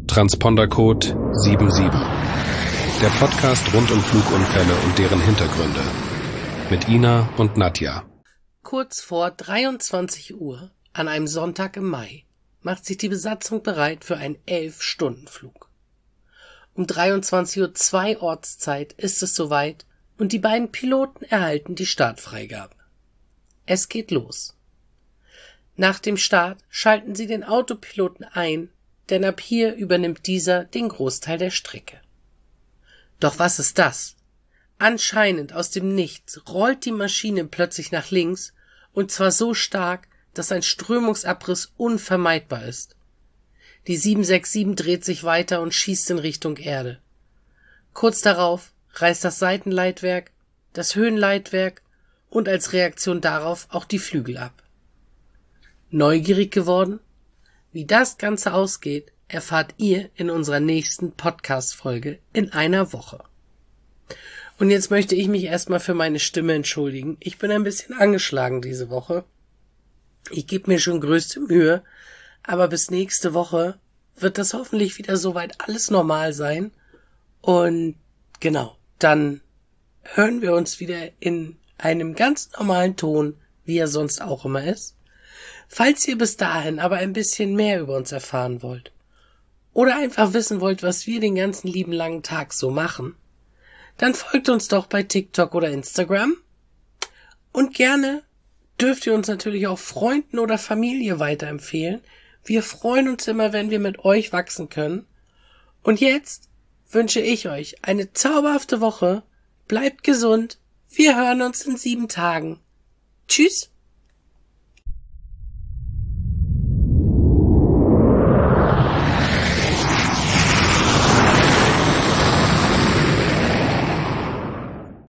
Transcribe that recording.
Transpondercode 77. Der Podcast rund um Flugunfälle und deren Hintergründe. Mit Ina und Nadja. Kurz vor 23 Uhr an einem Sonntag im Mai macht sich die Besatzung bereit für einen 11-Stunden-Flug. Um 23:02 Uhr Ortszeit ist es soweit und die beiden Piloten erhalten die Startfreigabe. Es geht los. Nach dem Start schalten sie den Autopiloten ein, denn ab hier übernimmt dieser den Großteil der Strecke. Doch was ist das? Anscheinend aus dem Nichts rollt die Maschine plötzlich nach links, und zwar so stark, dass ein Strömungsabriss unvermeidbar ist. Die 767 dreht sich weiter und schießt in Richtung Erde. Kurz darauf reißt das Seitenleitwerk, das Höhenleitwerk und als Reaktion darauf auch die Flügel ab. Neugierig geworden? Wie das Ganze ausgeht, erfahrt ihr in unserer nächsten Podcast-Folge in einer Woche. Und jetzt möchte ich mich erstmal für meine Stimme entschuldigen. Ich bin ein bisschen angeschlagen diese Woche. Ich gebe mir schon größte Mühe, aber bis nächste Woche wird das hoffentlich wieder soweit alles normal sein. Und genau, dann hören wir uns wieder in einem ganz normalen Ton, wie er sonst auch immer ist. Falls ihr bis dahin aber ein bisschen mehr über uns erfahren wollt oder einfach wissen wollt, was wir den ganzen lieben langen Tag so machen, dann folgt uns doch bei TikTok oder Instagram. Und gerne dürft ihr uns natürlich auch Freunden oder Familie weiterempfehlen. Wir freuen uns immer, wenn wir mit euch wachsen können. Und jetzt wünsche ich euch eine zauberhafte Woche. Bleibt gesund. Wir hören uns in 7 Tagen. Tschüss.